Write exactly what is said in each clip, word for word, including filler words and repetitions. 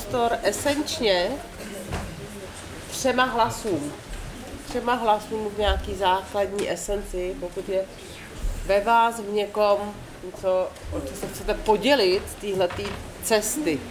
prostor esenčně třema hlasům. Třema hlasům v nějaký základní esenci, pokud je ve vás, v někom, co, o co se chcete podělit z téhletý cesty.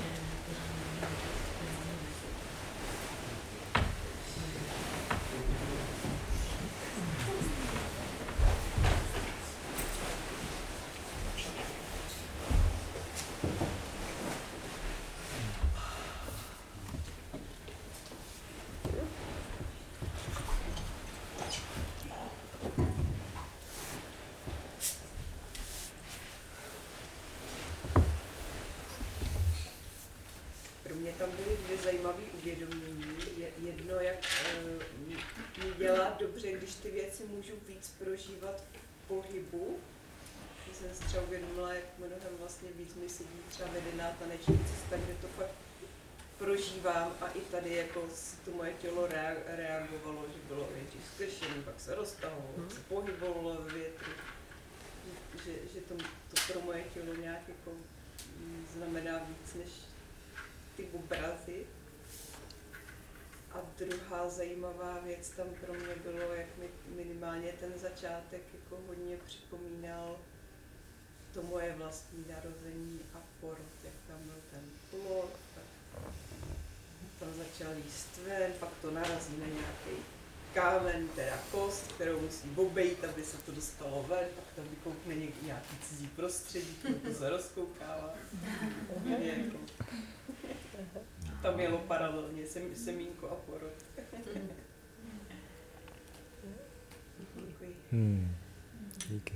Můžu víc prožívat v pohybu. Já jsem si třeba uvědomila, jak mnohem vlastně víc mi sedí třeba vedená taneční cesta, kde to fakt prožívám a i tady jako to moje tělo reagovalo, že bylo nejdřív zkršený, pak se roztahovalo, hmm. se pohybovalo ve větru. Že, že to, to pro moje tělo nějak jako znamená víc než ty obrazy. A druhá zajímavá věc tam pro mě bylo, jak mi minimálně ten začátek jako hodně připomínal to moje vlastní narození a porod, jak tam byl ten plod, tak tam začal jíst ven, pak to narazí na nějaký kámen, teda kost, kterou musí obejít, aby se to dostalo ven, pak tam vykoukne nějaký cizí prostředí, to se rozkoukává. Jako, tam jelo paralelně sem, semínko a porod. Děkuji. Hmm. Díky.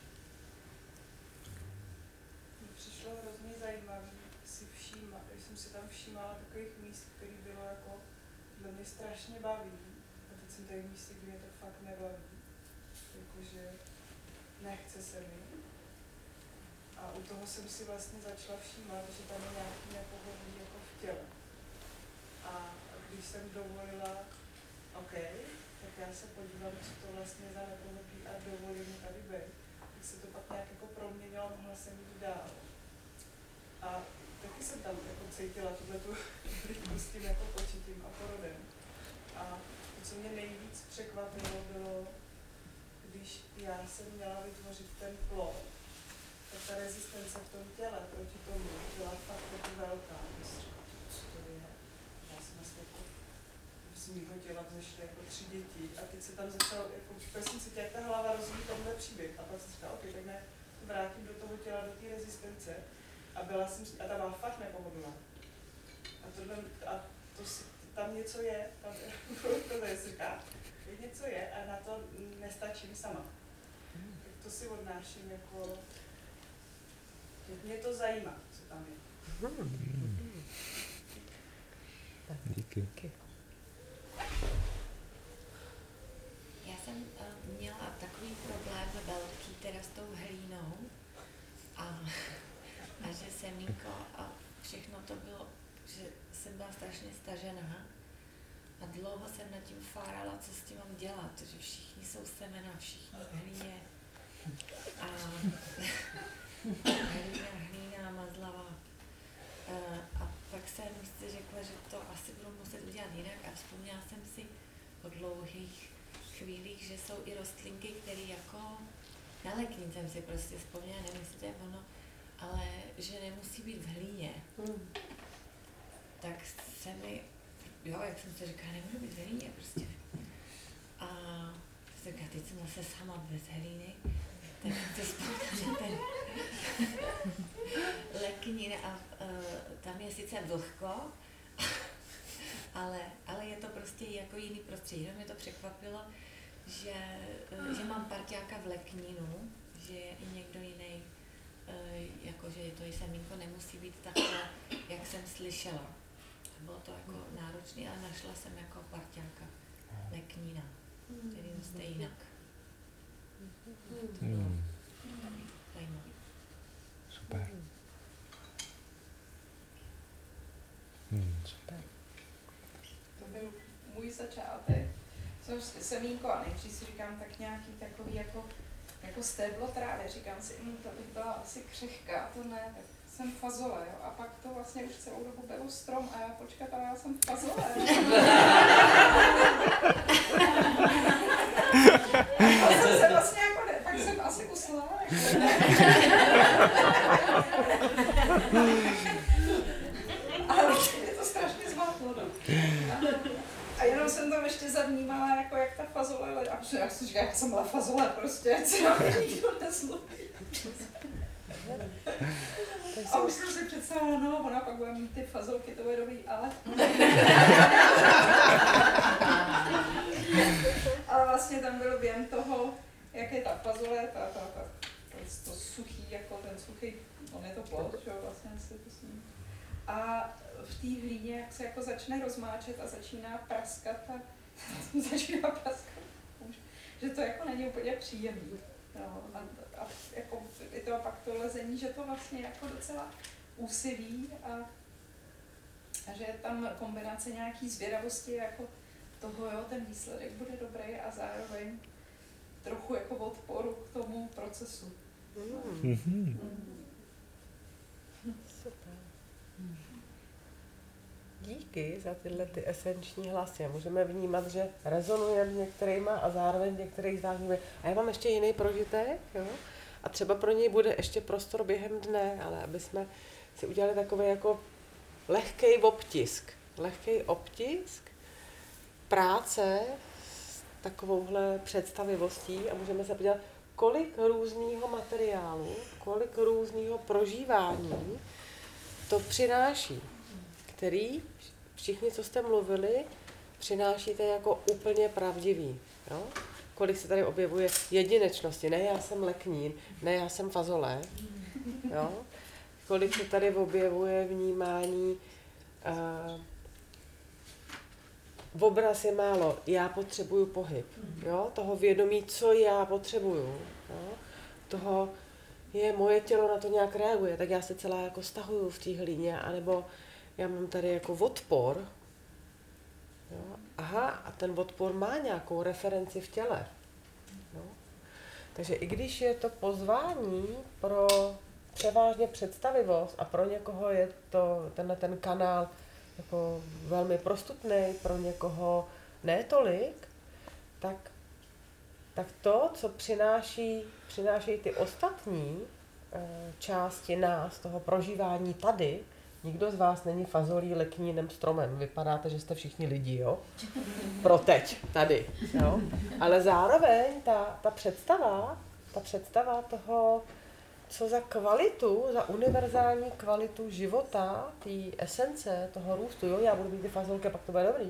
Mně přišlo hrozně zajímavé si všímat, když jsem si tam všímala takových míst, které bylo jako, že mě strašně baví. A teď jsem tady v místě, kde mě to fakt nebaví. Jakože nechce se mi. A u toho jsem si vlastně začala všímat, že tam je nějaký nepohodlí jako v těle. A když jsem dovolila, OK, tak já se podívám, co to vlastně za nepohodlí a dovolím mi tady být. Tak se to pak nějak jako proměnilo, mohla jsem jít dál. A taky jsem tam jako cítila tuhletu rytmu s tím jako početím a porodem. A to, co mě nejvíc překvapilo, bylo, když já jsem měla vytvořit ten plod, tak ta rezistence v tom těle proti tomu byla fakt jako velká. Co to je? Já jsem vlastně jako z mýho těla vzešly jako tři děti a teď se tam začalo, jako jsem si tě, jak ta hlava rozvíjí tenhle příběh a pak jsem říkala, ok, tak ne, vrátím do toho těla, do té rezistence a byla jsem, a ta byla fakt nepohodlná. A, tohle, a to si, tam něco je, tam to tady se říká, něco je a na to nestačím sama. Tak to si odnáším jako, mě to zajímá, co tam je. Díky. Já jsem uh, měla takový problém velký teda s tou hlínou a, a že semínko a všechno to bylo, že jsem byla strašně stažená a dlouho jsem nad tím fárala, co s tím mám dělat, že všichni jsou semena, všichni v hlíně a hlína, hlína, mazlava. Uh, a pak jsem si řekla, že to asi budu muset udělat jinak a vzpomněla jsem si po dlouhých chvílích, že jsou i rostlinky, které jako na leknín jsem si prostě vzpomněla, nevím, jestli to je ono, ale že nemusí být v hlíně. Hmm. Tak se mi, jo, jak jsem si říkala, nemůžu být v hlíně prostě. A jsem říkala, teď jsem zase sama bez hlíny, tak jsem si vzpomněla ten leknín a uh, tam je sice vlhko, ale, ale je to prostě jako jiný prostředí. Jenom mě to překvapilo, že, že mám parťáka v leknínu, že je i někdo jiný, jakože to i semínko nemusí být takhle, jak jsem slyšela. Bylo to jako náročné, ale našla jsem jako parťáka leknína, který je jinak. To bylo zajímavé. Super. Hmm, super. To byl můj začátek. Jsem semínko a nejdřív si říkám tak nějaký takový jako, jako stéblo trávy. Říkám si, hm, to bych byla asi křehká, to ne. Tak jsem fazole, jo. A pak to vlastně už celou dobu byl strom a já počkat, ale já jsem fazole. A jsem se vlastně jako, ne, pak jsem asi usnula. Jako, ale mě to strašně zmátlo, no. A jenom jsem tam ještě zavnímala, jako jak ta fazole leží. A já si říkám, jak jsem byla fazole prostě, co já nikdo nezlobí. A už jsem si představila, no, ona pak bude mít ty fazolky, to bude dobrý, ale... Ale vlastně tam byl během toho, jak je ta fazole, ta, ta, ta, to, to suchý, jako ten suchý, on je to plod, že jo, vlastně si to s ním. A v té hlíně, jak se jako začne rozmáčet a začíná praskat a začíná praskat, že to jako není úplně příjemný. No, a, a jako je to pak to lezení, že to vlastně jako docela úsilí a, a že je tam kombinace nějaký zvědavosti jako toho, jo, ten výsledek bude dobrý a zároveň trochu jako odporu k tomu procesu. Mm-hmm. Mm. Super. Díky za tyhle ty esenční hlasy. Můžeme vnímat, že rezonujeme s některýma a zároveň některých z nás vnímají. A já mám ještě jiný prožitek, jo? A třeba pro něj bude ještě prostor během dne, ale aby jsme si udělali takový jako lehkej obtisk. Lehkej obtisk práce s takovouhle představivostí a můžeme se podívat, kolik různého materiálu, kolik různého prožívání to přináší, který všichni, co jste mluvili, přinášíte jako úplně pravdivý. Jo? Kolik se tady objevuje jedinečnosti, ne já jsem leknín, ne já jsem fazole, jo? Kolik se tady objevuje vnímání, uh, v obraz je málo, já potřebuju pohyb, jo? Toho vědomí, co já potřebuju, jo? Toho je moje tělo na to nějak reaguje, tak já se celá jako stahuju v té hlíně, anebo já mám tady jako odpor. Jo? Aha, a ten odpor má nějakou referenci v těle. Jo? Takže i když je to pozvání pro převážně představivost a pro někoho je to tenhle ten kanál jako velmi prostupný, pro někoho ne tolik, tak, tak to, co přináší, přináší ty ostatní e, části nás, toho prožívání tady, nikdo z vás není fazolí, leknínem, stromem. Vypadáte, že jste všichni lidi, jo? Pro teď, tady, jo? Ale zároveň ta, ta představa, ta představa toho, co za kvalitu, za univerzální kvalitu života, té esence, toho růstu, jo? Já budu mít ty fazolky, pak to bude dobrý.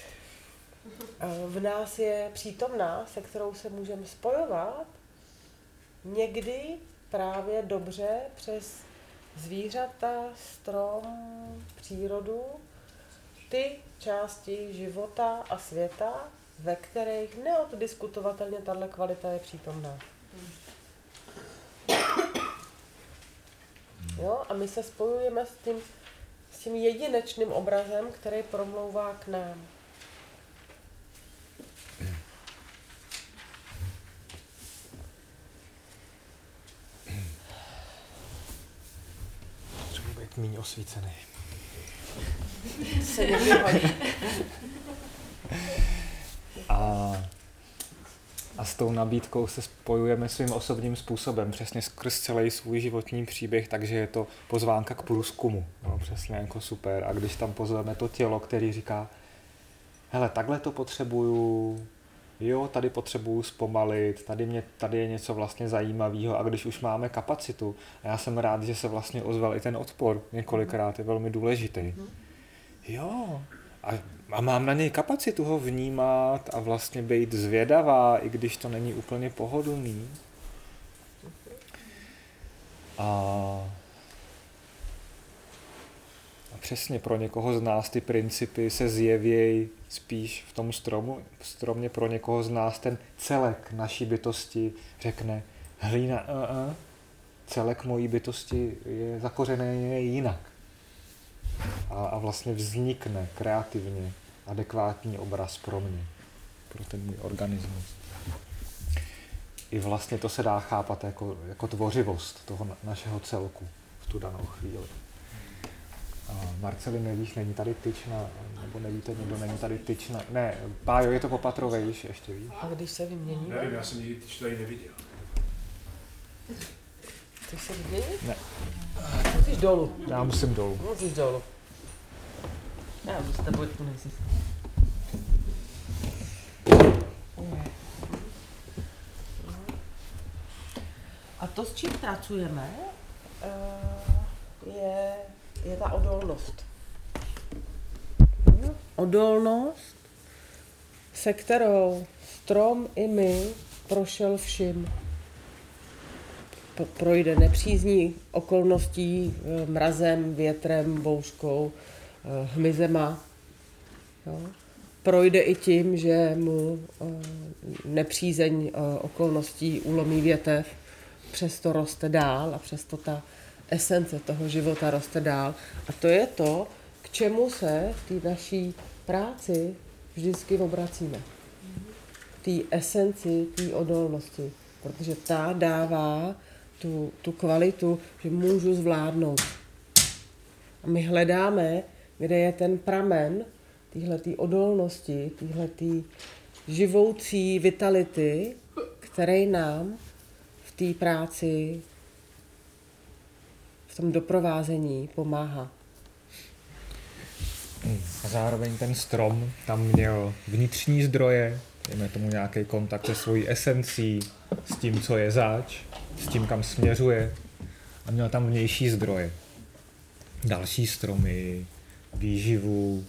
V nás je přítomná, se kterou se můžeme spojovat, někdy právě dobře přes zvířata, strom, přírodu, ty části života a světa, ve kterých neoddiskutovatelně tato kvalita je přítomná. Jo? A my se spojujeme s tím, s tím jedinečným obrazem, který promlouvá k nám. Míň osvícený. Se nevyhodí. A, a s tou nabídkou se spojujeme svým osobním způsobem, přesně skrz celý svůj životní příběh, takže je to pozvánka k průzkumu. No, přesně jako super. A když tam pozveme to tělo, který říká, hele, takhle to potřebuju, jo, tady potřebuju zpomalit, tady, mě, tady je něco vlastně zajímavého a když už máme kapacitu, a já jsem rád, že se vlastně ozval i ten odpor několikrát, je velmi důležitý. Jo, a, a mám na něj kapacitu ho vnímat a vlastně být zvědavá, i když to není úplně pohodlný. A A přesně pro někoho z nás ty principy se zjevějí spíš v tom stromu. V stromě pro někoho z nás ten celek naší bytosti řekne hlína, uh, uh, celek mojí bytosti je zakořený jinak. A, a vlastně vznikne kreativně adekvátní obraz pro mě, pro ten můj organismus. I vlastně to se dá chápat jako, jako tvořivost toho našeho celku. v tu danou chvíli. A Marceli, nevíš, není tady tyč na, nebo nevíte, nebo není tady tyč na, ne, Pájo, je to popatrovejš, ještě víš? A když se vymění? Nevím, já jsem nikdy tyč tady neviděl. Chceš se vyměnit? Ne. Musíš dolů. Já musím dolů. Musíš dolů. Já už s tebou tu nejsi. A to, s čím pracujeme, je, je ta odolnost. Odolnost, se kterou strom i my prošel vším. Projde nepřízní okolností, mrazem, větrem, bouřkou, hmyzema. Jo. Projde i tím, že mu nepřízeň okolností ulomí větev, přesto roste dál a přesto ta esence toho života roste dál. A to je to, k čemu se v té naší práci vždycky obracíme. Té esenci, té odolnosti. Protože ta dává tu, tu kvalitu, že můžu zvládnout. A my hledáme, kde je ten pramen téhletý odolnosti, téhletý živoucí vitality, který nám v té práci, v tom doprovázení pomáhá. A zároveň ten strom tam měl vnitřní zdroje, dejme tomu nějaký kontakt se svojí esencí, s tím, co je zač, s tím, kam směřuje. A měl tam vnější zdroje. Další stromy, výživu.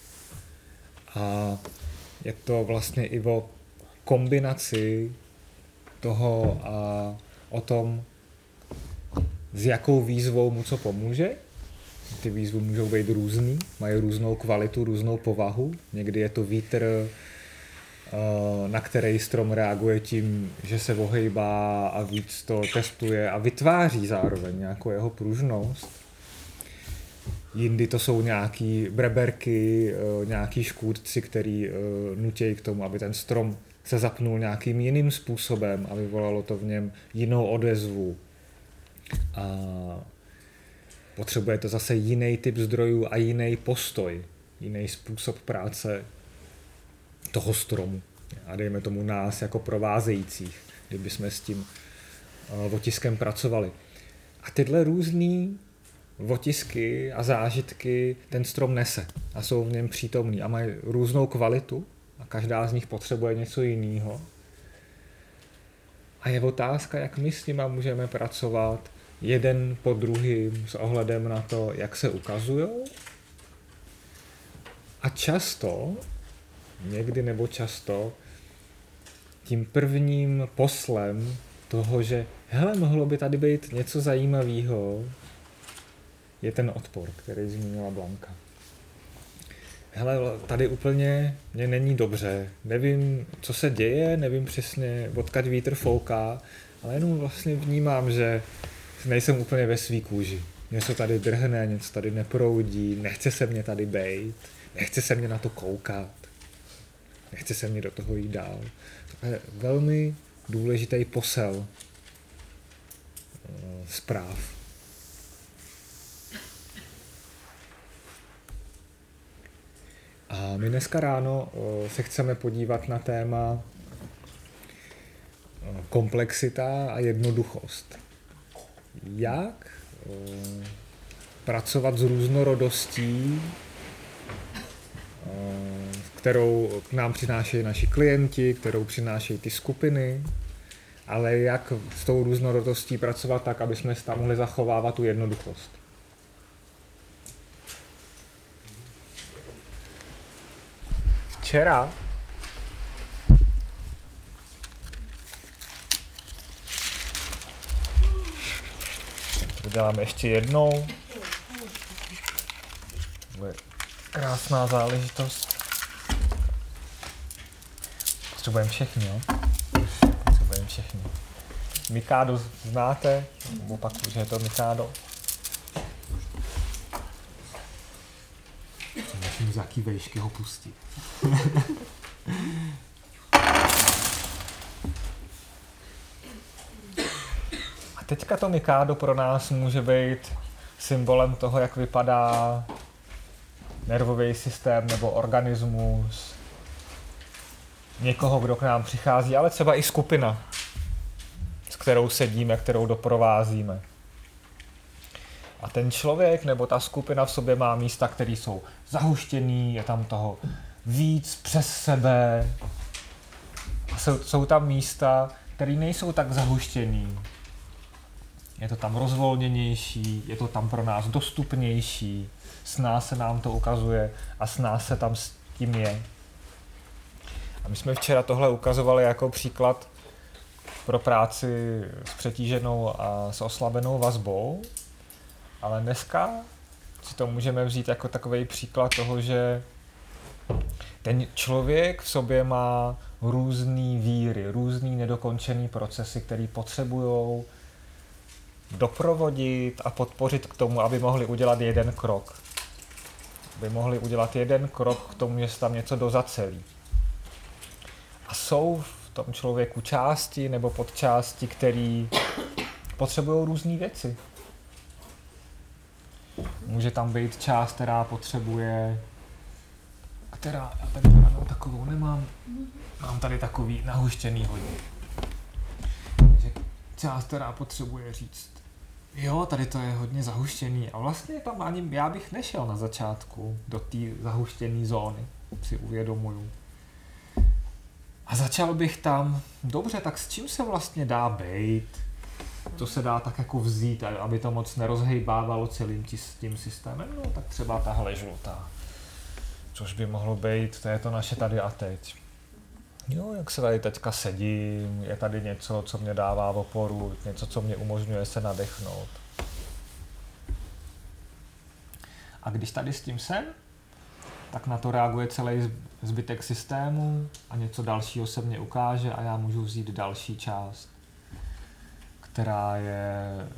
A je to vlastně i o kombinaci toho a o tom, s jakou výzvou mu co pomůže. Ty výzvy můžou být různý, mají různou kvalitu, různou povahu. Někdy je to vítr, na který strom reaguje tím, že se ohejbá a víc to testuje a vytváří zároveň nějakou jeho pružnost. Jindy to jsou nějaký breberky, nějaký škůdci, který nutějí k tomu, aby ten strom se zapnul nějakým jiným způsobem a vyvolalo to v něm jinou odezvu. A potřebuje to zase jiný typ zdrojů a jiný postoj, jiný způsob práce toho stromu. A dejme tomu nás jako provázejících, kdyby jsme s tím otiskem pracovali. A tyhle různý otisky a zážitky ten strom nese a jsou v něm přítomný a mají různou kvalitu a každá z nich potřebuje něco jiného. A je otázka, jak my s nima můžeme pracovat jeden po druhým s ohledem na to, jak se ukazujou. A často, někdy nebo často, tím prvním poslem toho, že hele, mohlo by tady být něco zajímavého, je ten odpor, který zmínila Blanka. Hele, tady úplně mě není dobře, nevím, co se děje, nevím přesně, odkud vítr fouká, ale jenom vlastně vnímám, že nejsem úplně ve svý kůži. Něco tady drhne, něco tady neproudí, nechce se mě tady bejt, nechce se mě na to koukat, nechce se mě do toho jít dál. To je velmi důležitý posel zpráv. A my dneska ráno se chceme podívat na téma komplexita a jednoduchost. Jak pracovat s různorodostí, kterou k nám přinášejí naši klienti, kterou přinášejí ty skupiny, ale jak s tou různorodostí pracovat tak, aby jsme tam mohli zachovávat tu jednoduchost. Včera to děláme ještě jednou. To je krásná záležitost. Potřebujeme všechny, jo? Potřebujeme všechny. Mikado znáte? Opakuju, že je to Mikado. Musím z jaký vejšky ho pustit. A teďka to Mikado pro nás může být symbolem toho, jak vypadá nervový systém nebo organismus někoho, kdo k nám přichází, ale třeba i skupina, s kterou sedíme, kterou doprovázíme. A ten člověk nebo ta skupina v sobě má místa, které jsou zahuštěný, je tam toho víc přes sebe. A jsou, jsou tam místa, které nejsou tak zahuštěný. Je to tam rozvolněnější, je to tam pro nás dostupnější, s nás se nám to ukazuje a s nás se tam s tím je. A my jsme včera tohle ukazovali jako příklad pro práci s přetíženou a s oslabenou vazbou, ale dneska si to můžeme vzít jako takový příklad toho, že ten člověk v sobě má různý víry, různý nedokončený procesy, které potřebují doprovodit a podpořit k tomu, aby mohli udělat jeden krok. Aby mohli udělat jeden krok k tomu, že se tam něco dozacelí. A jsou v tom člověku části nebo podčásti, které potřebují různé věci. Může tam být část, která potřebuje, která, já tady žádnou takovou nemám, mám tady takový nahuštěný hodně. Takže část, která potřebuje říct, jo, tady to je hodně zahuštěný a vlastně tam ani já bych nešel na začátku do té zahuštěné zóny, si uvědomuju. A začal bych tam, dobře, tak s čím se vlastně dá bejt? To se dá tak jako vzít, aby to moc nerozhejbávalo celým tím systémem, no tak třeba tahle žlutá. Což by mohlo být, to je to naše tady a teď. Jo, jak se tady teďka sedím, je tady něco, co mě dává oporu, něco, co mě umožňuje se nadechnout. A když tady s tím jsem, tak na to reaguje celý zbytek systému a něco dalšího se mně ukáže a já můžu vzít další část, která je,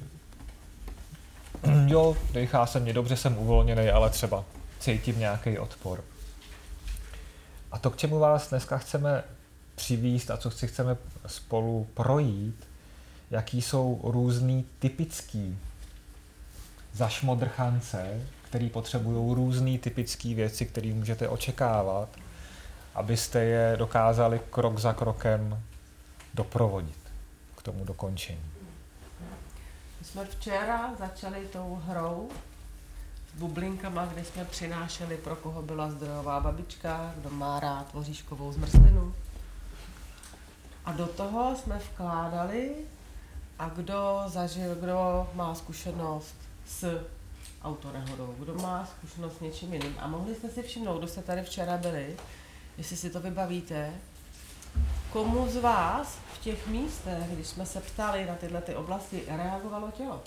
jo, dechá se mě dobře, jsem uvolněný, ale třeba cítím nějaký odpor. A to, k čemu vás dneska chceme přivízt a co si chceme spolu projít, jaký jsou různý typický zašmodrchance, který potřebují různý typické věci, které můžete očekávat, abyste je dokázali krok za krokem doprovodit k tomu dokončení. My jsme včera začali tou hrou s bublinkama, kde jsme přinášeli, pro koho byla zdrojová babička, kdo má rád voříškovou zmrzlinu. A do toho jsme vkládali, a kdo zažil, kdo má zkušenost s autonehodou, kdo má zkušenost s něčím jiným. A mohli jste si všimnout, kdo jste tady včera byli, jestli si to vybavíte, komu z vás v těch místech, když jsme se ptali na tyhle ty oblasti, reagovalo tělo?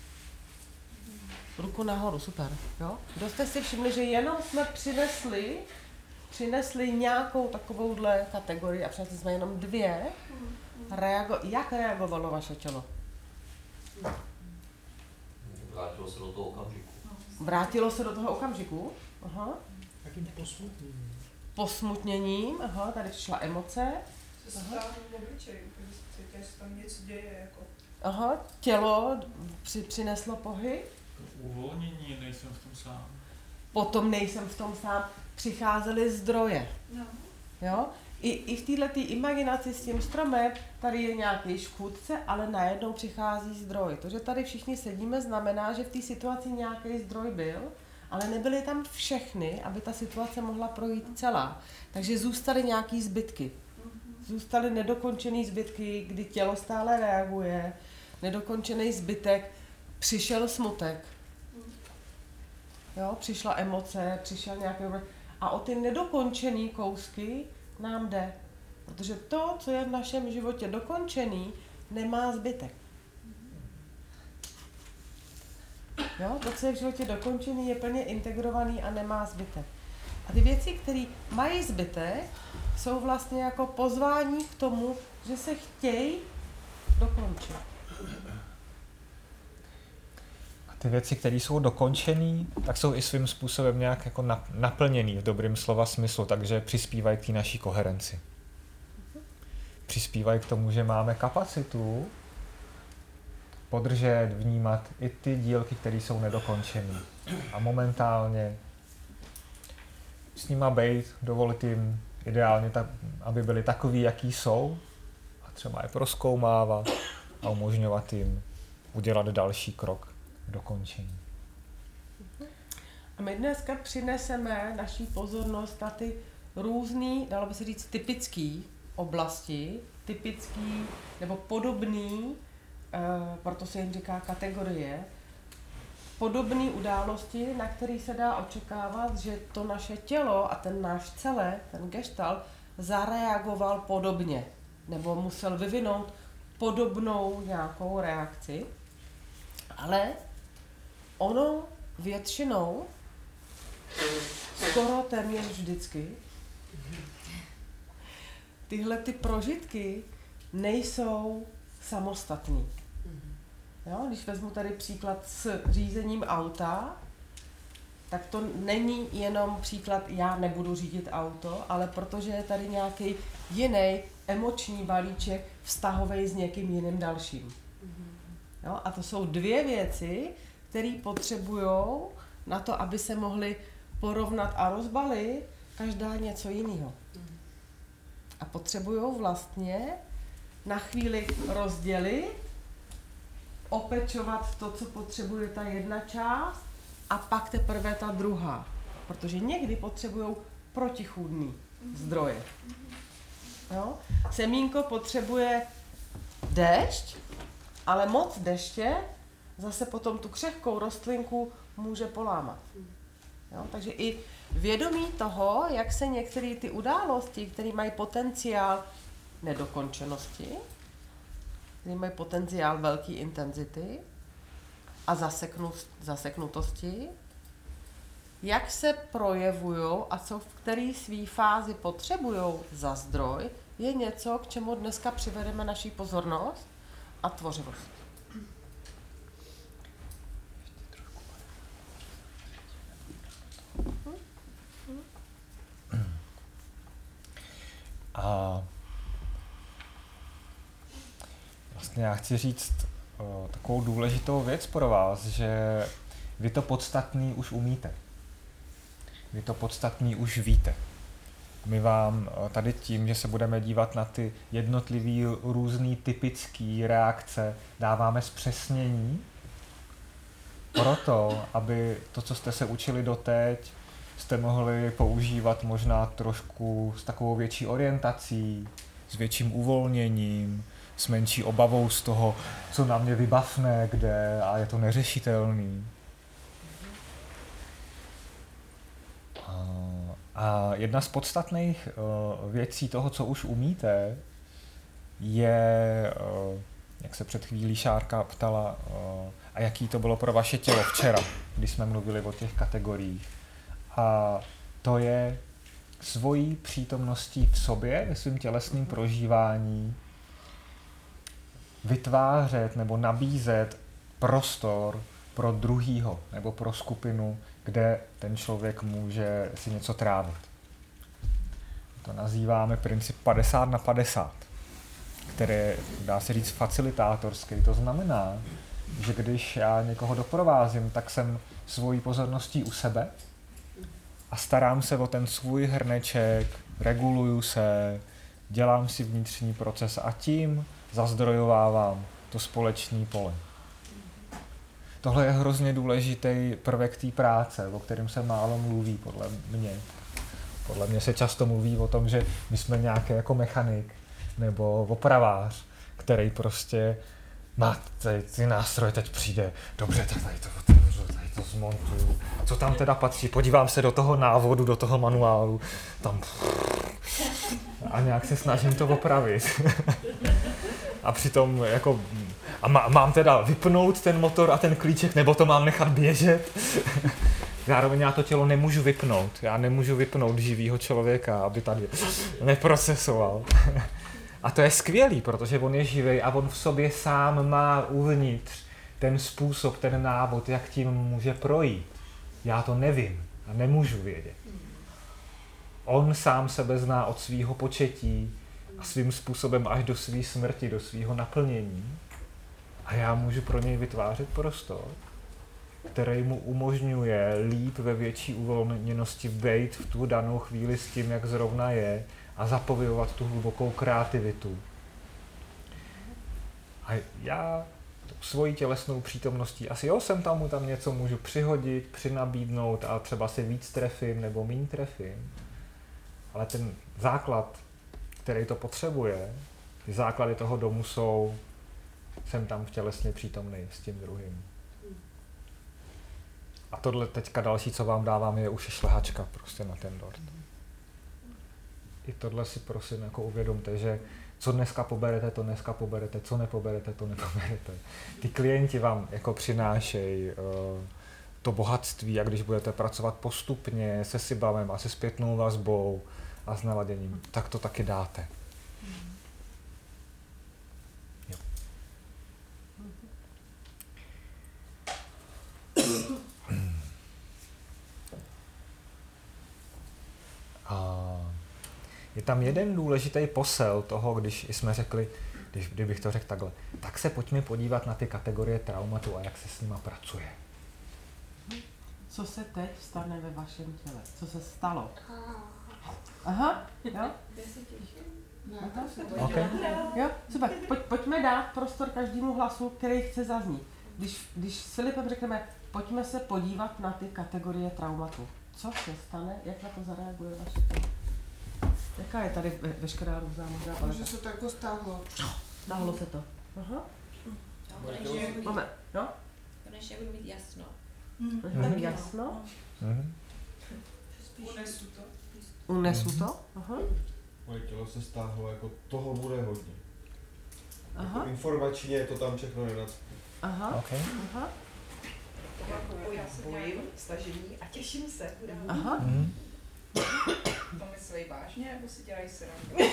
Ruku nahoru, super. Jo? Kdo jste si všimli, že jenom jsme přinesli, přinesli nějakou takovouhle kategorii a přinesli jsme jenom dvě, reago- jak reagovalo vaše tělo? Vrátilo se do toho okamžiku. Vrátilo se do toho okamžiku? Aha. Takým posmutněním. Posmutněním, aha, tady přišla emoce. Se stáhnu v obličeji, když cítím, že se tam něco děje. Jako. Aha, tělo při, přineslo pohyb. Uvolnění, nejsem v tom sám. Potom nejsem v tom sám. Přicházely zdroje. No. Jo? I, i v této imaginaci s tím stromem tady je nějaký škůdce, ale najednou přichází zdroj. To, že tady všichni sedíme, znamená, že v té situaci nějaký zdroj byl, ale nebyly tam všechny, aby ta situace mohla projít celá. Takže zůstaly nějaký zbytky. Zůstaly nedokončený zbytky, kdy tělo stále reaguje, nedokončený zbytek, přišel smutek, jo, přišla emoce, přišel nějaký... A o ty nedokončený kousky nám jde. Protože to, co je v našem životě dokončený, nemá zbytek. Jo, to, co je v životě dokončený, je plně integrovaný a nemá zbytek. A ty věci, které mají zbytek, jsou vlastně jako pozvání k tomu, že se chtějí dokončit. A ty věci, které jsou dokončené, tak jsou i svým způsobem nějak jako naplněný v dobrým slova smyslu, takže přispívají k té naší koherenci. Přispívají k tomu, že máme kapacitu podržet, vnímat i ty dílky, které jsou nedokončené. A momentálně s nima bejt, dovolit jim ideálně, tak, aby byli takový, jaký jsou, a třeba je prozkoumávat a umožňovat jim udělat další krok k dokončení. A my dneska přineseme naší pozornost na ty různý, dalo by se říct, typický oblasti, typický nebo podobný, e, proto se jim říká kategorie, podobné události, na který se dá očekávat, že to naše tělo a ten náš celek, ten gestalt, zareagoval podobně, nebo musel vyvinout podobnou nějakou reakci, ale ono většinou, skoro téměř vždycky, tyhle ty prožitky nejsou samostatný. Jo, když vezmu tady příklad s řízením auta, tak to není jenom příklad, já nebudu řídit auto, ale protože je tady nějaký jiný emoční balíček vztahový s někým jiným dalším. Jo, a to jsou dvě věci, které potřebují na to, aby se mohly porovnat a rozbalit, každá něco jiného. A potřebují vlastně na chvíli rozdělit, opečovat to, co potřebuje ta jedna část, a pak teprve ta druhá. Protože někdy potřebují protichůdný zdroje. Jo? Semínko potřebuje déšť, ale moc deště zase potom tu křehkou rostlinku může polámat. Jo? Takže i vědomí toho, jak se některé ty události, které mají potenciál nedokončenosti, které mají potenciál velké intenzity a zaseknut, zaseknutosti, jak se projevují a co v které své fázi potřebují za zdroj, je něco, k čemu dneska přivedeme naší pozornost a tvořivost. A vlastně já chci říct o, takovou důležitou věc pro vás, že vy to podstatný už umíte. Vy to podstatný už víte. My vám tady tím, že se budeme dívat na ty jednotlivý různý typický reakce, dáváme zpřesnění proto, aby to, co jste se učili doteď, jste mohli používat možná trošku s takovou větší orientací, s větším uvolněním, s menší obavou z toho, co na mě vybavne, kde a je to neřešitelný. A jedna z podstatných věcí toho, co už umíte, je, jak se před chvílí Šárka ptala, a jaký to bylo pro vaše tělo včera, když jsme mluvili o těch kategoriích. A to je svojí přítomností v sobě, ve svém tělesném prožívání, vytvářet nebo nabízet prostor pro druhýho nebo pro skupinu, kde ten člověk může si něco trávit. To nazýváme princip padesát na padesát, který dá se říct facilitátorský. To znamená, že když já někoho doprovázím, tak jsem svojí pozorností u sebe a starám se o ten svůj hrneček, reguluju se, dělám si vnitřní proces a tím zazdrojovávám to společné pole. Tohle je hrozně důležitý prvek té práce, o kterém se málo mluví, podle mě. Podle mě se často mluví o tom, že my jsme nějaký jako mechanik nebo opravář, který prostě má tady ty nástroje, teď přijde, dobře, tak tady to otevřu, tady to zmontuju. A co tam teda patří? Podívám se do toho návodu, do toho manuálu, tam a nějak se snažím to opravit. A přitom jako, a má, mám teda vypnout ten motor a ten klíček, nebo to mám nechat běžet? Zároveň já to tělo nemůžu vypnout. Já nemůžu vypnout živýho člověka, aby tady neprocesoval. A to je skvělý, protože on je živý a on v sobě sám má uvnitř ten způsob, ten návod, jak tím může projít. Já to nevím a nemůžu vědět. On sám sebe zná od svýho početí a svým způsobem až do své smrti, do svého naplnění. A já můžu pro něj vytvářet prostor, který mu umožňuje líp ve větší uvolněnosti vejít v tu danou chvíli s tím, jak zrovna je a zapojovat tu hlubokou kreativitu. A já svojí tělesnou přítomností, asi jo, jsem tam mu tam něco můžu přihodit, přinabídnout a třeba si víc trefím nebo míň trefím. Ale ten základ, který to potřebuje, ty základy toho domu jsou, jsem tam v tělesně přítomnej s tím druhým. A tohle teďka další, co vám dávám, je už šlehačka prostě na ten dort. I tohle si prosím jako uvědomte, že co dneska poberete, to dneska poberete, co nepoberete, to nepoberete. Ty klienti vám jako přinášejí uh, to bohatství a když budete pracovat postupně se sibamem a se zpětnou vazbou a s naladěním, tak to taky dáte. Jo. A je tam jeden důležitý posel toho, když jsme řekli, když, kdybych to řekl takhle, tak se pojďme podívat na ty kategorie traumatu a jak se s nima pracuje. Co se teď stane ve vašem těle? Co se stalo? Aha, jo? Aha, Okay. jo, super. Pojď, pojďme dát prostor každému hlasu, který chce zaznít. Když, když s Filipem řekneme, pojďme se podívat na ty kategorie traumatu. Co se stane, jak na to zareaguje vaše tělo? Jaká je tady ve, veškerá různá možná paleta? Že se to jako stáhlo. Stáhlo se to. Aha. Konečně, Moment, jo? konečně budu mít jasno. Mhm. Jasno. Mhm. Unesu to. Unesu to. Aha. Moje tělo se stáhlo, jako toho bude hodně. Aha. Jako informačně je to tam všechno nenacpí. Aha. Okay. Aha. Já se bojím stažení a těším se. Aha. Mhm. To myslí vážně, nebo si dělají srandu?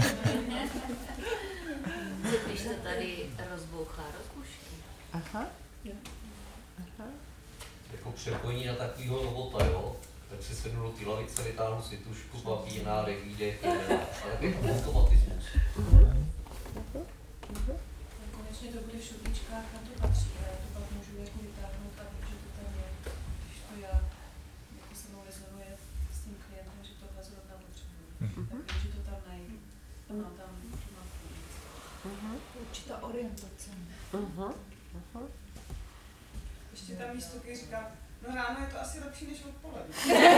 Když se tady rozbouchá rozbušky. Aha. Aha. Jako přepojení na takovýho robota, jo? Tak si sednu do té lavice, vytáhnu si tušku, papír, nádech, výdech, ale jako automatismus. Konečně to bude v šupličkách, na to patří, a já to pak můžu jako vytáhnout a vím, že to tam je, když to já jako se mnou rezonuje s tím klientem, že tohle zrovna potřebuji. Tak vím, že to tam najdu. A mám tam, to mám Mhm. Určitá orientace. Mhm. Mhm. ještě tam místo, který říká, no ráno je to asi lepší než odpoledne.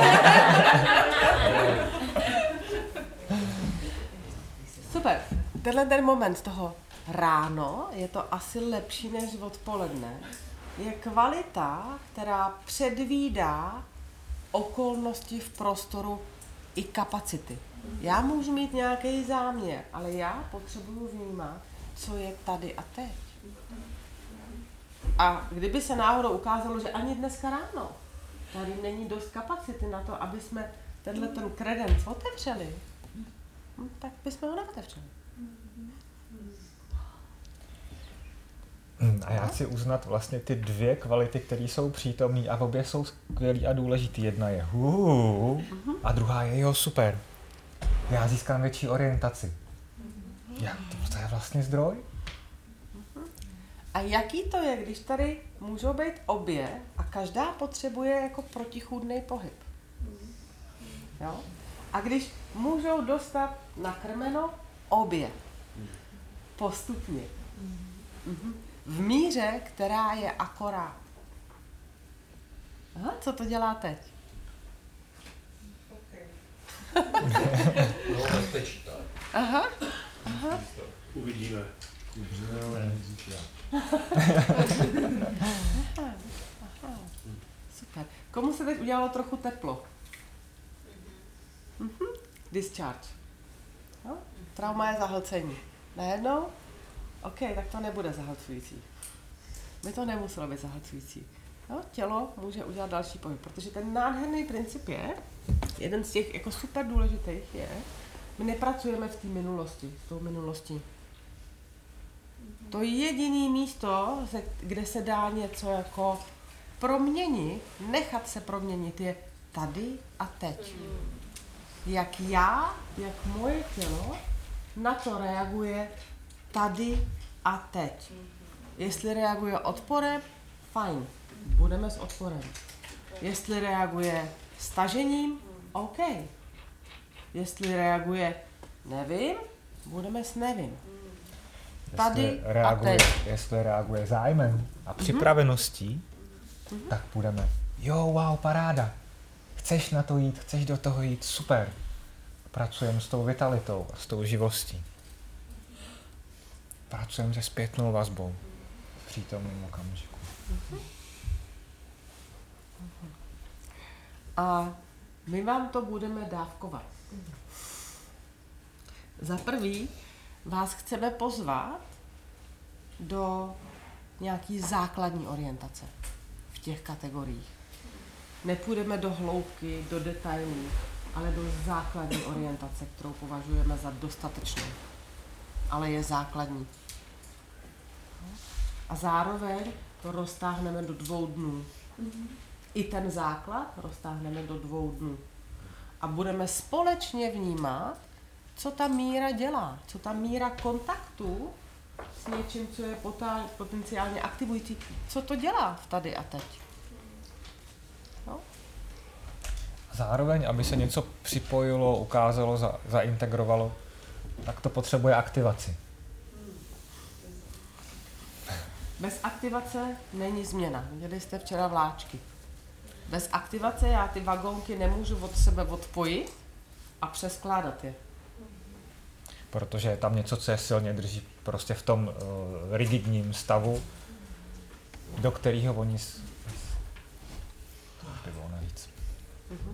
Super. Tenhle ten moment toho ráno je to asi lepší než odpoledne. Je kvalita, která předvídá okolnosti v prostoru i kapacity. Já můžu mít nějaký záměr, ale já potřebuju vnímat, co je tady a teď. A kdyby se náhodou ukázalo, že ani dneska ráno tady není dost kapacity na to, aby jsme tenhle ten kredenc otevřeli, tak bychom ho neotevřeli. A já chci uznat vlastně ty dvě kvality, které jsou přítomné a obě jsou skvělý a důležitý. Jedna je huu a druhá je jo, super. Já získám větší orientaci. Jak to, to je vlastně zdroj? A jaký to je, když tady můžou být obě a každá potřebuje jako protichůdný pohyb? Jo? A když můžou dostat nakrmeno obě. Postupně. Mhm. V míře, která je akorát. Aha, co to dělá teď? No, bezpečí, tak. Aha, aha. Uvidíme. Aha, aha. Super. Komu se teď udělalo trochu teplo? Mhm. Discharge. No? Trauma je zahlcení. Najednou? OK, tak to nebude zahlcující. By to nemuselo být zahlcující. No, tělo může udělat další pohyb, protože ten nádherný princip je, jeden z těch jako super důležitých je, my nepracujeme v té minulosti, s tou minulostí. To jediné místo, kde se dá něco jako proměnit, nechat se proměnit, je tady a teď. Jak já, jak moje tělo na to reaguje tady a teď. Jestli reaguje odporem, fajn, budeme s odporem. Jestli reaguje stažením, OK. Jestli reaguje nevím, budeme s nevím. Tady Jestli a reaguje, teď. jestli reaguje zájmem a připraveností, Mhm. tak budeme, jo, wow, paráda. Chceš na to jít, chceš do toho jít, super. Pracujeme s tou vitalitou a s tou živostí. Pracujeme se zpětnou vazbou v přítomném okamžiku. A my vám to budeme dávkovat. Za prvý vás chceme pozvat do nějaký základní orientace v těch kategoriích. Nepůjdeme do hloubky, do detailů, ale do základní orientace, kterou považujeme za dostatečnou. Ale je základní. A zároveň to roztáhneme do dvou dnů. I ten základ roztáhneme do dvou dnů. A budeme společně vnímat, co ta míra dělá, co ta míra kontaktu s něčím, co je potá- potenciálně aktivující, co to dělá v tady a teď. No? Zároveň, aby se něco připojilo, ukázalo, za, zaintegrovalo, tak to potřebuje aktivaci. Bez aktivace není změna. Viděli jste včera vláčky. Bez aktivace já ty vagónky nemůžu od sebe odpojit a přeskládat je. Protože je tam něco, co je silně drží prostě v tom uh, rigidním stavu, do kterého oni... S... To už by bylo navíc. Mhm.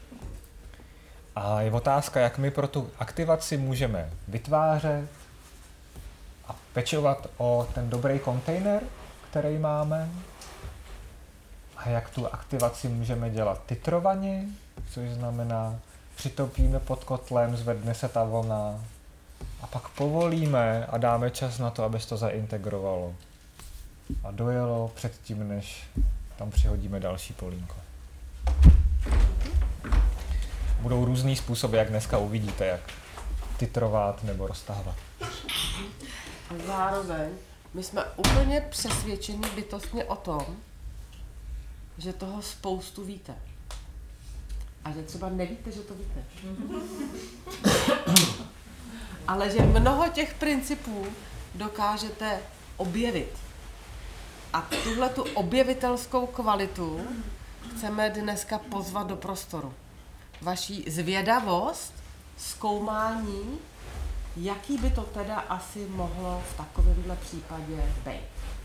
A je otázka, jak my pro tu aktivaci můžeme vytvářet a pečovat o ten dobrý kontejner, který máme, a jak tu aktivaci můžeme dělat titrovaně, což znamená, přitopíme pod kotlem, zvedne se ta vlna a pak povolíme a dáme čas na to, aby se to zaintegrovalo a dojelo předtím, než tam přihodíme další polínko. Budou různý způsoby, jak dneska uvidíte, jak titrovat nebo roztahovat. A zároveň my jsme úplně přesvědčeni bytostně o tom, že toho spoustu víte. A že třeba nevíte, že to víte. Ale že mnoho těch principů dokážete objevit. A tuhle tu objevitelskou kvalitu chceme dneska pozvat do prostoru. Vaší zvědavost, zkoumání, jaký by to teda asi mohlo v takovémhle případě být.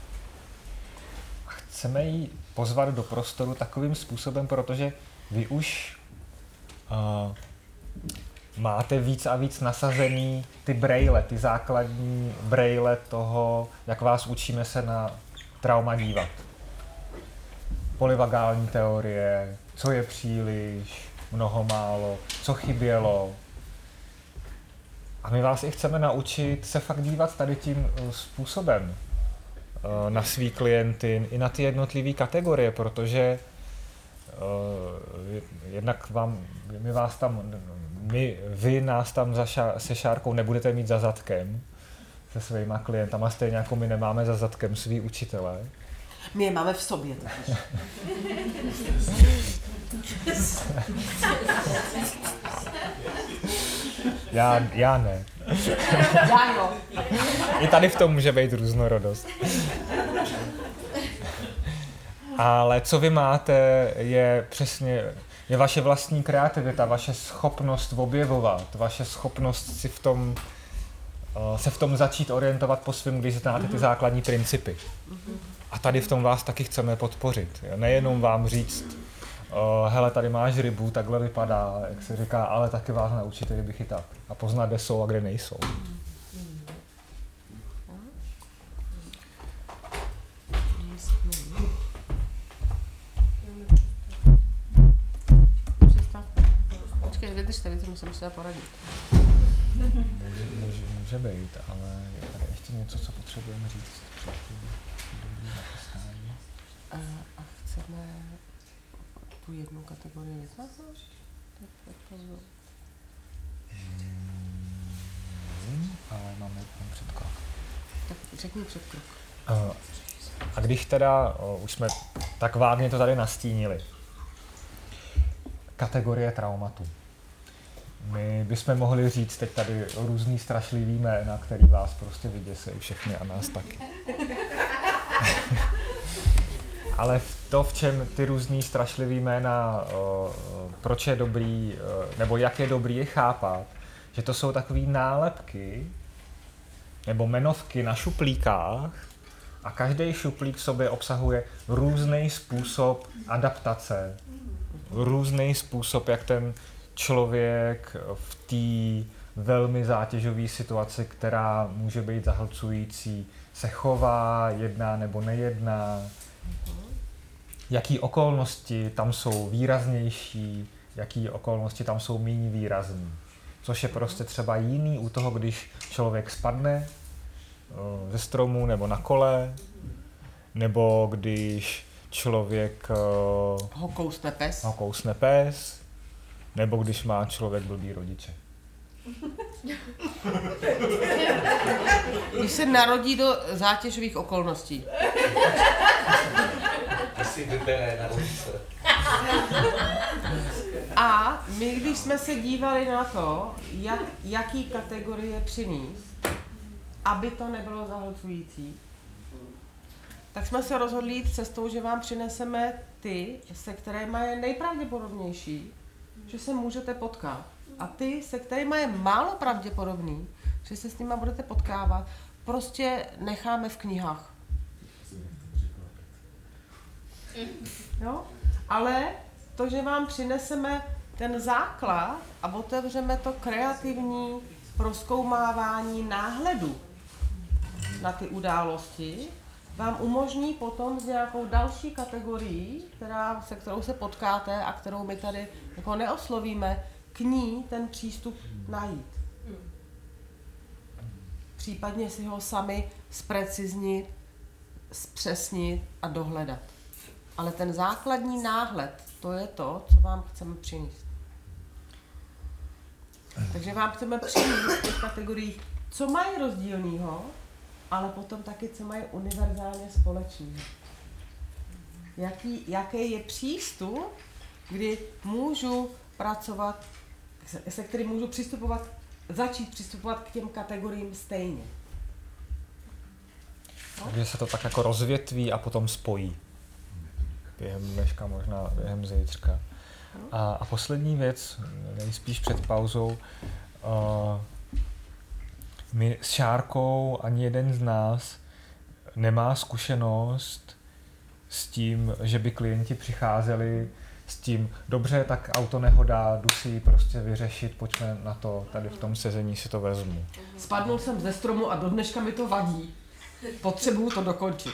Chceme ji pozvat do prostoru takovým způsobem, protože vy už uh, máte víc a víc nasazený ty brejle, ty základní brejle toho, jak vás učíme se na trauma dívat. Polyvagální teorie, co je příliš, mnoho málo, co chybělo. A my vás i chceme naučit se fakt dívat tady tím způsobem na svý klienty i na ty jednotlivé kategorie, protože uh, jednak vám, my vás tam, my, vy nás tam za ša, se Šárkou nebudete mít za zadkem se svýma klientama, stejně jako my nemáme za zadkem svý učitele. My je máme v sobě. já, já ne. Já jo. I tady v tom může být různorodost. Ale co vy máte, je přesně je vaše vlastní kreativita, vaše schopnost objevovat, vaše schopnost si v tom, uh, se v tom začít orientovat po svém, když znáte ty základní principy. A tady v tom vás taky chceme podpořit. Nejenom vám říct, uh, hele, tady máš rybu, takhle vypadá, jak se říká, ale taky vás naučit ryby chytat a poznat, kde jsou a kde nejsou. Počkej, vydržte, vy to musím musela poradit. Může, může, může být, ale je tady ještě něco, co potřebujeme říct. A, a chceme tu jednu kategorii vytvářet? Hmm, ale máme tam předkrok. Tak řekni předkrok. A když teda, už jsme tak vágně to tady nastínili, kategorie traumatu. My bychom mohli říct teď tady různý strašlivý jména, který vás prostě vyděsí všechny a nás taky. Ale to, v čem ty různý strašlivý jména, proč je dobrý, nebo jak je dobrý je chápat, že to jsou takový nálepky nebo jmenovky na šuplíkách a každý šuplík v sobě obsahuje různý způsob adaptace, různý způsob, jak ten člověk v té velmi zátěžové situaci, která může být zahlcující, se chová, jedná nebo nejedná, jaký okolnosti tam jsou výraznější, jaký okolnosti tam jsou méně výrazný. Což je prostě třeba jiný u toho, když člověk spadne ze stromu nebo na kole, nebo když člověk ho kousne pes, ho kousne pes nebo když má člověk blbý rodiče. Když se narodí do zátěžových okolností. Asi vybere na rodiče. A my, když jsme se dívali na to, jak, jaký kategorie přinést, aby to nebylo zahlcující, tak jsme se rozhodli jít cestou, že vám přineseme ty, se kterými je nejpravděpodobnější, že se můžete potkat. A ty, se kterými je málo pravděpodobný, že se s nimi budete potkávat, prostě necháme v knihách. Jo? Ale to, že vám přineseme ten základ a otevřeme to kreativní prozkoumávání náhledu na ty události, vám umožní potom s nějakou další kategorií, která, se kterou se potkáte a kterou my tady jako neoslovíme, k ní ten přístup najít. Případně si ho sami zpreciznit, zpřesnit a dohledat. Ale ten základní náhled, to je to, co vám chceme přinést. Takže vám chceme přinést v těch kategoriích, co mají rozdílného, ale potom taky, co mají univerzálně společného. Jaký, jaký je přístup, kdy můžu pracovat, se kterým můžu přistupovat, začít přistupovat k těm kategoriím stejně. No? Takže se to tak jako rozvětví a potom spojí. Během dneška, možná během zítřka. A, a poslední věc, nejspíš před pauzou. Uh, my s Šárkou ani jeden z nás nemá zkušenost s tím, že by klienti přicházeli s tím, dobře, tak auto nehoda, jdu si ji prostě vyřešit, pojďme na to, tady v tom sezení si to vezmu. Spadnul jsem ze stromu a do dneška mi to vadí. Potřebuju to dokončit.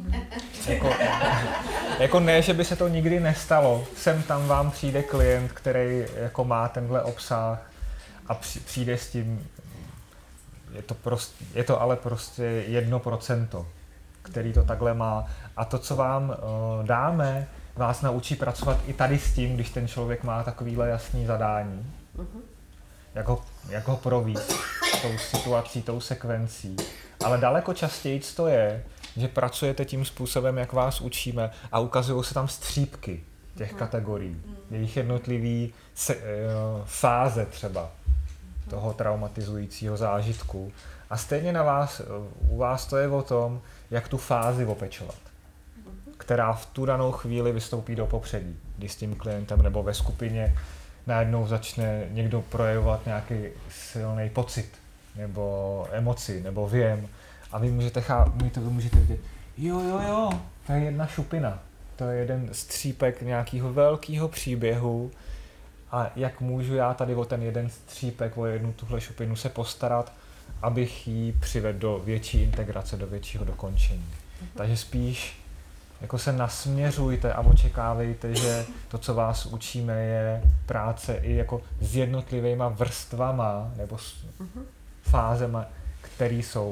Jako, jako ne, že by se to nikdy nestalo. Sem tam vám přijde klient, který jako má tenhle obsah a přijde s tím, je to, prostě, je to ale prostě jedno procento, který to takhle má. A to, co vám uh, dáme, vás naučí pracovat i tady s tím, když ten člověk má takovýhle jasný zadání. Uh-huh. Jak ho, jak ho províst tou situací, tou sekvencí. Ale daleko častěji to je, že pracujete tím způsobem, jak vás učíme a ukazují se tam střípky těch uh-huh. kategorií. Jejich jednotlivý se, uh, fáze třeba toho traumatizujícího zážitku. A stejně na vás, u vás to je o tom, jak tu fázi opečovat, která v tu danou chvíli vystoupí do popředí, když s tím klientem nebo ve skupině najednou začne někdo projevovat nějaký silný pocit, nebo emoci, nebo věm. A vy můžete, chá- vy to můžete vidět, jo, jo, jo, to je jedna šupina, to je jeden střípek nějakého velkého příběhu a jak můžu já tady o ten jeden střípek, o jednu tuhle šupinu se postarat, abych ji přivedl do větší integrace, do většího dokončení. Uh-huh. Takže spíš jako se nasměřujte a očekávejte, že to, co vás učíme, je práce i jako s jednotlivýma vrstvama nebo s uh-huh. fázema, které jsou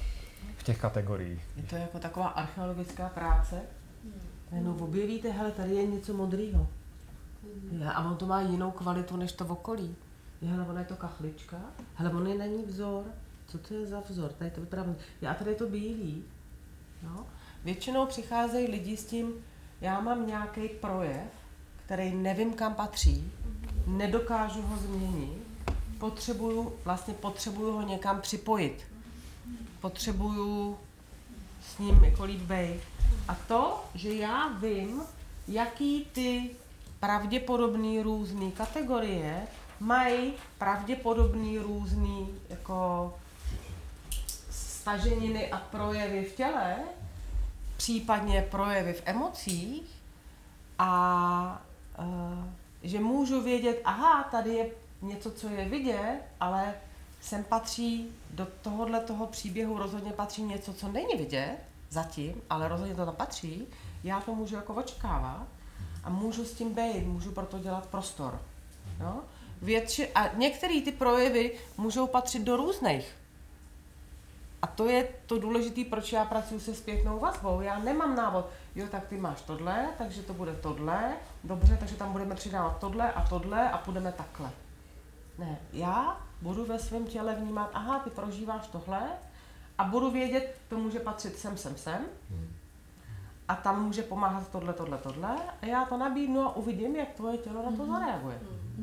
v těch kategoriích. Je to jako taková archeologická práce. No, objevíte, hele, tady je něco modrýho. Je, a on to má jinou kvalitu než to v okolí. Je, hele, ona je to kachlička. Hele, on je na ní vzor. Co to je za vzor? Tady to vypadá. Je, a tady je to bílý. No? Většinou přicházejí lidi s tím, já mám nějaký projev, který nevím, kam patří, nedokážu ho změnit, potřebuju, vlastně potřebuju ho někam připojit. Potřebuju s ním jako líp bejt. A to, že já vím, jaký ty pravděpodobný různý kategorie mají pravděpodobný různý jako staženiny a projevy v těle, případně projevy v emocích a uh, že můžu vědět, aha, tady je něco, co je vidět, ale sem patří, do tohohle toho příběhu rozhodně patří něco, co není vidět zatím, ale rozhodně to tam patří, já to můžu jako očekávat a můžu s tím být, můžu proto dělat prostor. No? Větši, a některé ty projevy můžou patřit do různých. A to je to důležité, proč já pracuji se zpětnou vazbou. Já nemám návod, jo, tak ty máš tohle, takže to bude tohle, dobře, takže tam budeme přidávat tohle a tohle a půjdeme takhle. Ne, já budu ve svém těle vnímat, aha, ty prožíváš tohle a budu vědět, to může patřit sem, sem, sem a tam může pomáhat tohle, tohle, tohle a já to nabídnu a uvidím, jak tvoje tělo na to zareaguje.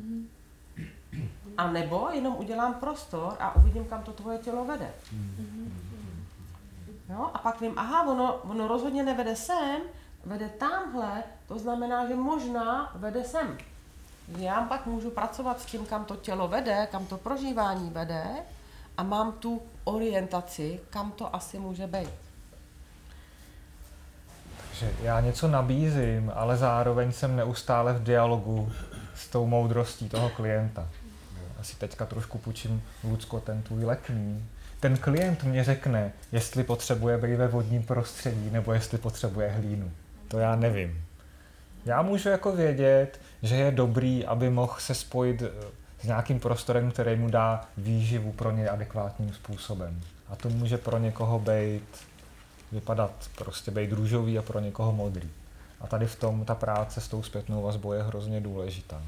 A nebo jenom udělám prostor a uvidím, kam to tvoje tělo vede. Jo? A pak vím, aha, ono, ono rozhodně nevede sem, vede tamhle, to znamená, že možná vede sem. Já pak můžu pracovat s tím, kam to tělo vede, kam to prožívání vede a mám tu orientaci, kam to asi může být. Takže já něco nabízím, ale zároveň jsem neustále v dialogu s tou moudrostí toho klienta. Asi teďka trošku půjčím, Lucko, ten tvůj letní. Ten klient mě řekne, jestli potřebuje být ve vodním prostředí, nebo jestli potřebuje hlínu. To já nevím. Já můžu jako vědět, že je dobrý, aby mohl se spojit s nějakým prostorem, který mu dá výživu pro něj adekvátním způsobem. A to může pro někoho být, vypadat prostě být růžový a pro někoho modrý. A tady v tom ta práce s tou zpětnou vazbou je hrozně důležitá.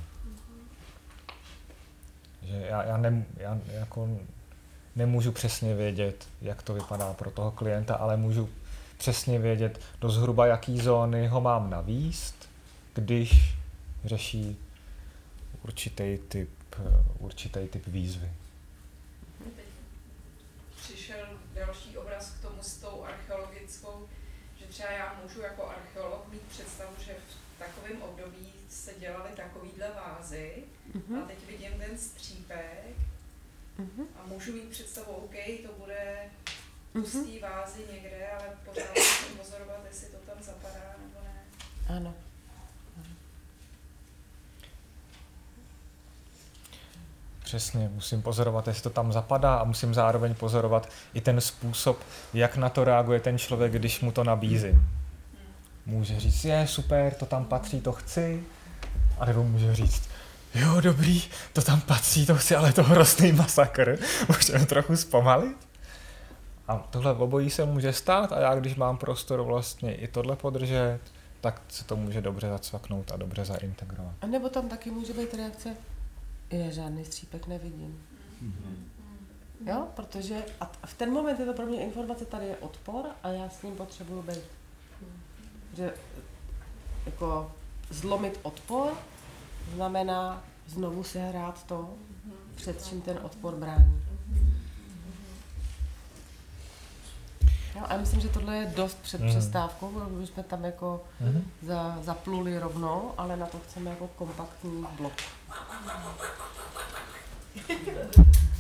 Že já, já, ne, já jako nemůžu přesně vědět, jak to vypadá pro toho klienta, ale můžu přesně vědět do zhruba, jaký zóny ho mám navíst, když řeší určitý typ, určitý typ výzvy. Teď přišel další obraz k tomu s tou archeologickou, že třeba já můžu jako archeolog mít představu, že v takovém období se dělaly takovýhle vázy Mm-hmm. a teď vidím ten střípek Mm-hmm. a můžu mít představu, OK, to bude pustý vázy někde, ale pořád musím pozorovat, jestli to tam zapadá nebo ne. Ano. Přesně, musím pozorovat, jestli to tam zapadá a musím zároveň pozorovat i ten způsob, jak na to reaguje ten člověk, když mu to nabízím. Může říct, je super, to tam patří, to chci, a nebo může říct, jo, dobrý, to tam patří, to chci, ale je to hrozný masakr, můžeme trochu zpomalit. A tohle obojí se může stát a já, když mám prostor vlastně i tohle podržet, tak se to může dobře zacvaknout a dobře zaintegrovat. A nebo tam taky může být reakce, já žádný střípek nevidím. Mm-hmm. Jo, protože a v ten moment je to pro mě informace, tady je odpor a já s ním potřebuju být. Že jako zlomit odpor znamená znovu si hrát to, před čím ten odpor brání. Jo, a myslím, že tohle je dost před mm. přestávkou, protože jsme tam jako mm. za, zapluli rovnou, ale na to chceme jako kompaktní blok.